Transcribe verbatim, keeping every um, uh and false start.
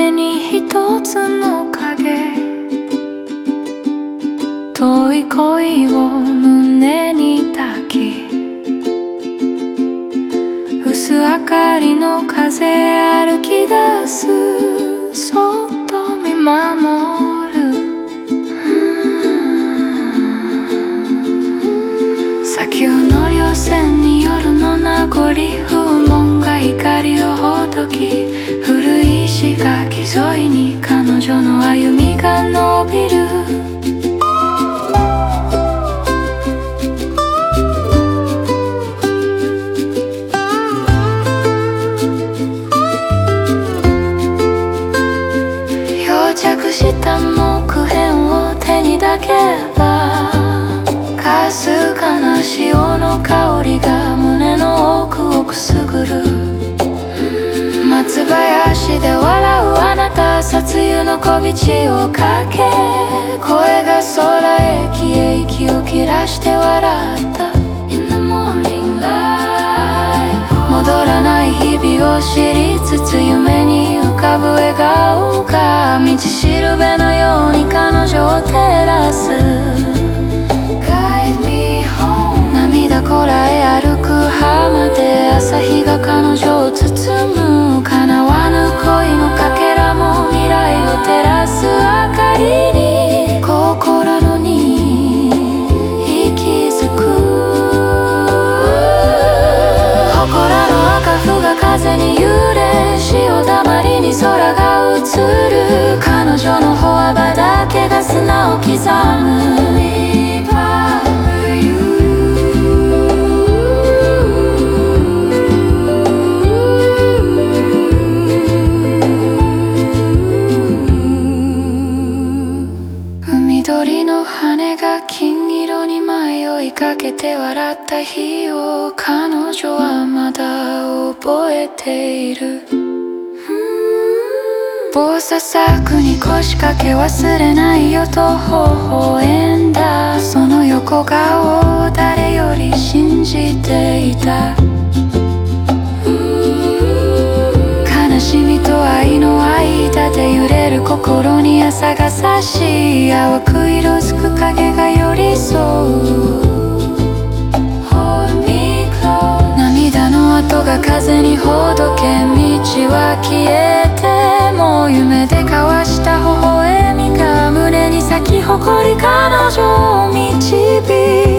胸に一つの影、遠い恋を胸に抱き、薄明かりの風歩き出す、そっと見守る。砂丘の稜線に夜の名残、風紋が光をほどき、古い石垣沿いに彼女の歩みが伸びる。漂着した木片を手に抱けば、かすかな潮の香りが胸の奥をくすぐる。松林で笑うあなた、殺湯の小道をかけ、声が空へ消え息を切らして笑った。 In the morning light 戻らない日々を知りつつ、夢に浮かぶ笑顔が道しるべのように彼女を照らす。涙こらえ歩く浜で、朝日が彼女を包む。叶わぬ恋のかけらも未来を照らす明かりに、心のに息づく。祠の赤符が風に揺れ、潮だまりに空が映る。彼女の歩幅だけが砂を刻む。緑の羽が金色に迷いかけて笑った日を、彼女はまだ覚えている。棒ささくに腰掛け忘れないよと微笑んだ。その横顔を誰より信じていた。悲しみと愛の間で揺れる心に朝が差し、淡く色づく影が寄り添う。涙の跡が風にほどけ、道は消えても夢で交わした微笑みが胸に咲き誇り、彼女を導く。